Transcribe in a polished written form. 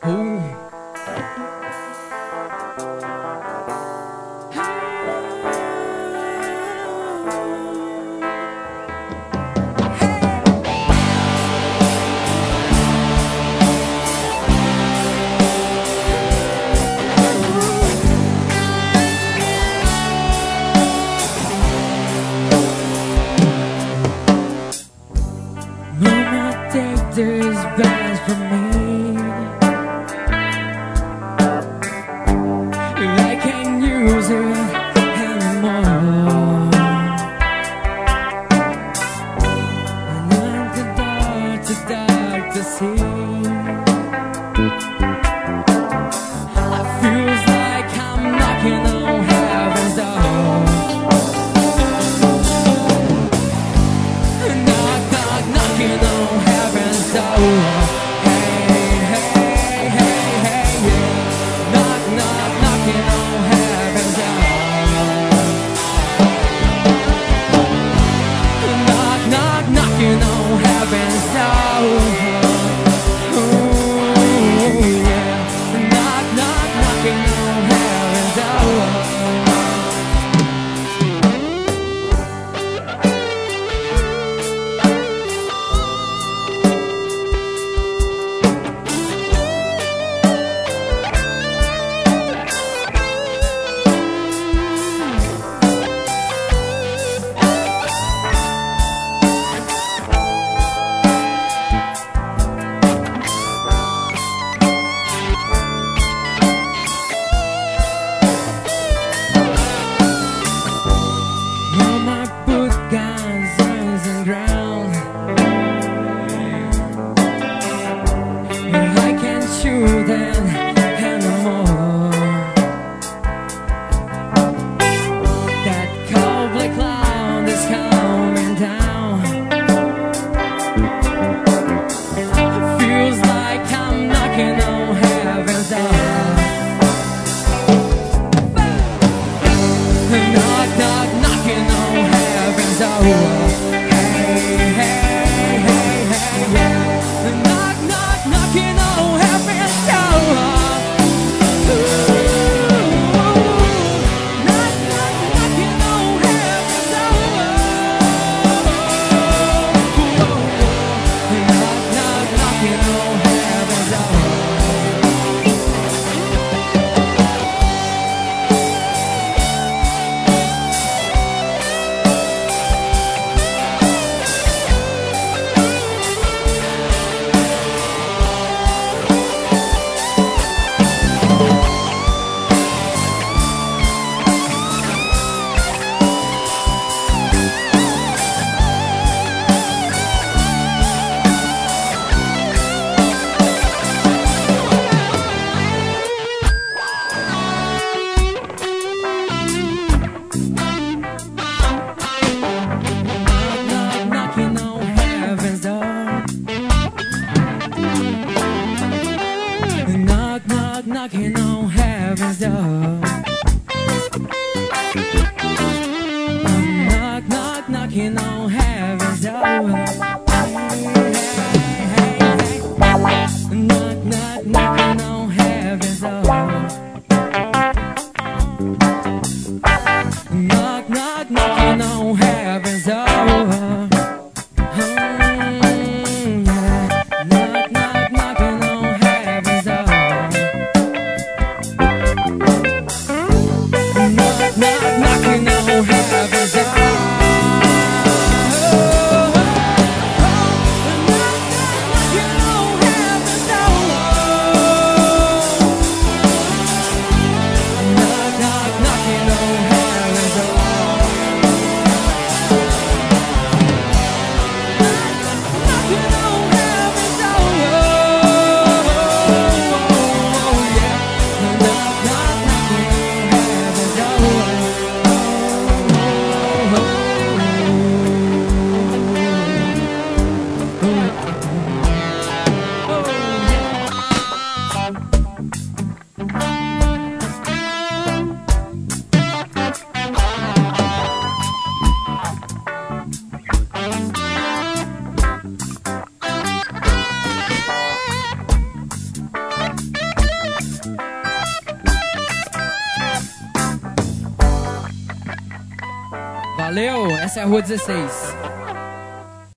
Oh. Mama, take this advice from me. I can't use it anymore. And I'm too dark to see. I feels like I'm knocking on heaven's door. Knock, knock, knocking on heaven's door. Hey, hey, hey, hey, yeah. Knock, knock, knocking on heaven's door. Knock, knock, knocking on heaven's door. Ooh, yeah. Knock, knock, knocking on heaven's door. Mama put guns on the ground. I can't shoot them anymore. That cold black cloud is coming down. Feels like I'm knocking on heaven's door. Knock, knock, knocking on heaven's door. Hey, hey, hey, hey, yeah. Knock, knock, knocking on heaven's door. Ooh, knock, knock, knocking on heaven's door. Knock, knock, knocking on heaven's door. Knocking on heaven's door. Knock, knock, knocking on heaven's door. Knock, knock, knocking on heaven's door. Hey, hey, hey, hey. Knock, knock, knocking on heaven's door. Knock, knock, knocking on heaven's door. Knock, knock, knocking on heaven's door. Knock, knock, knocking on heaven's door. Valeu, essa é a Rua 16.